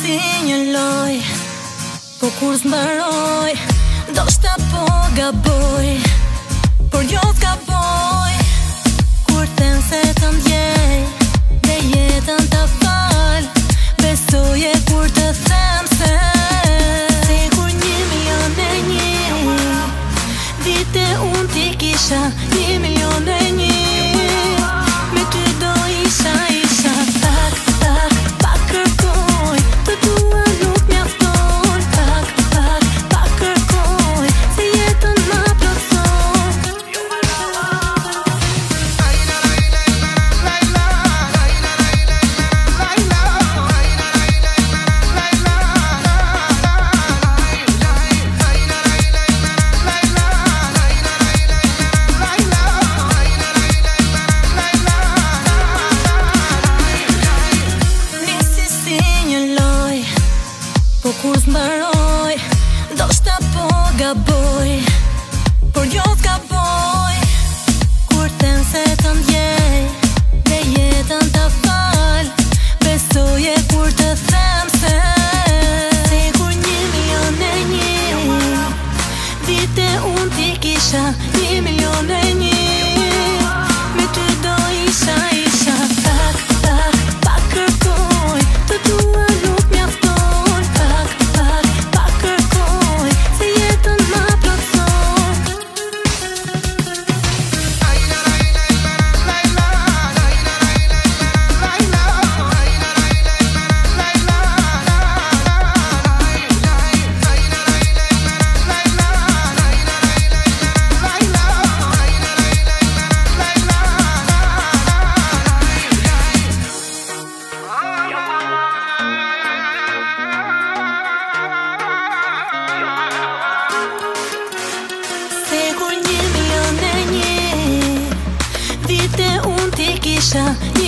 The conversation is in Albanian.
si një loj, po kur s'mbaroj, do shta po gaboj, por jo s'gaboj. Kur them se të ndjej, dhe jetën të fal, besoje kur të them se sigur 1.000.000.001 vite unë ti kisha 1.000.000.001. Me ty do isha tak, tak, pa kërkoj, të tua nuk mjafton. Tak, tak, pa kërkoj, se jetën ma plotson. Po kur s'mbaroj, do shta po gaboj, por jo s'gaboj. Kur them se të ndjej, dhe jetën të fal, besoje kur të them se sigur 1.000.000.001 vite unë ti kisha 1.000.000.001. Me ty do isha tak, tak, pa kërkoj, të tua nuk mjafton. Tak, tak, pa kërkoj, se jetën ma plotson. Sigur 1.000.000.001 vite unë ti kisha